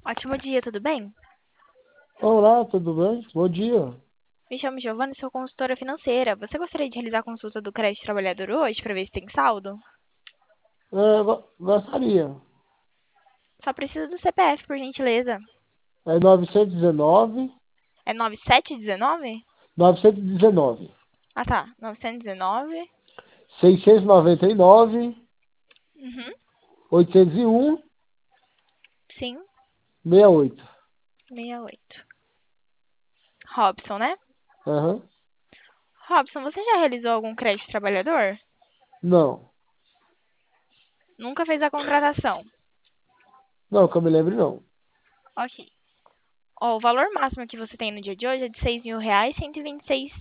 Ótimo dia, tudo bem? Olá, tudo bem? Bom dia. Me chamo Giovana e sou consultora financeira. Você gostaria de realizar a consulta do crédito trabalhador hoje para ver se tem saldo? Gostaria. Só preciso do CPF, por gentileza. É 919, É 9719? 919, Ah, tá. 919. 699, Uhum. 801, Sim, 68. 68. Robson, né? Aham. Robson, você já realizou algum crédito trabalhador? Não. Nunca fez a contratação. Não, que eu me lembro, não. Ok. Ó, o valor máximo que você tem no dia de hoje é de R$ 6.000, 126,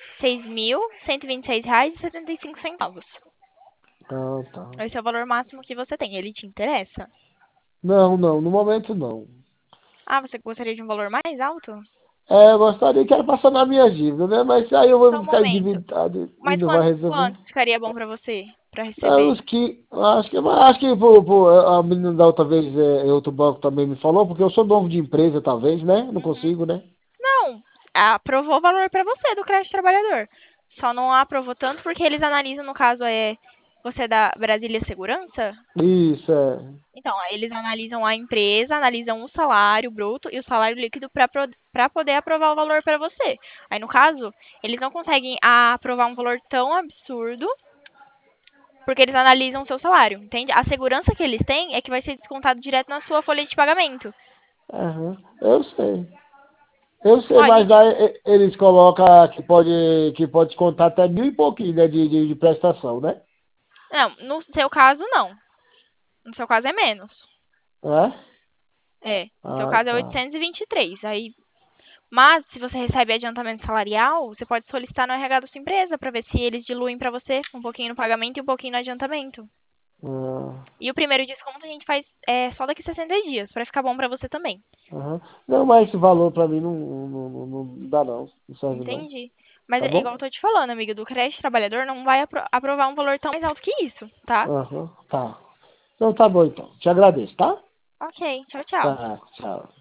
6.126 reais e 75 centavos. Ah, tá. Esse é o valor máximo que você tem. Ele te interessa? Não, não, no momento não. Ah, você gostaria de um valor mais alto? Eu gostaria que era passar na minha dívida, né? Mas aí eu Só vou um ficar momento. endividado e Mas não vai resolver. quanto ficaria bom pra você, pra Não, receber? os que, acho que a menina da outra vez, outro banco também me falou, porque eu sou novo de empresa, talvez, né? Não Uhum. consigo, né? Não, aprovou o valor pra você do crédito trabalhador. Só não aprovou tanto porque eles analisam, no caso, você é da Brasília Segurança? Isso, é. Então, aí eles analisam a empresa, analisam o salário bruto e o salário líquido para poder aprovar o valor para você. Aí, no caso, eles não conseguem aprovar um valor tão absurdo porque eles analisam o seu salário, entende? A segurança que eles têm é que vai ser descontado direto na sua folha de pagamento. Aham, eu sei. Eu sei, Ó, a mas gente. aí eles colocam que pode contar até mil e pouquinho, né, de prestação, né? Não, no seu caso, não. No seu caso é menos. É? É, no seu Ah, caso é tá. 823. Aí, mas, se você recebe adiantamento salarial, você pode solicitar no RH da sua empresa para ver se eles diluem para você um pouquinho no pagamento e um pouquinho no adiantamento. Ah, E o primeiro desconto a gente faz só daqui 60 dias, para ficar bom para você também. aham. Não, mas esse valor pra mim não dá não. Não serve não. Entendi. Mas Tá é igual bom? eu tô te falando, amiga, do crédito trabalhador não vai aprovar um valor tão mais alto que isso, tá? Aham, tá. Então tá bom então. Te agradeço, tá? Ok, tchau, tchau. Tá, tchau.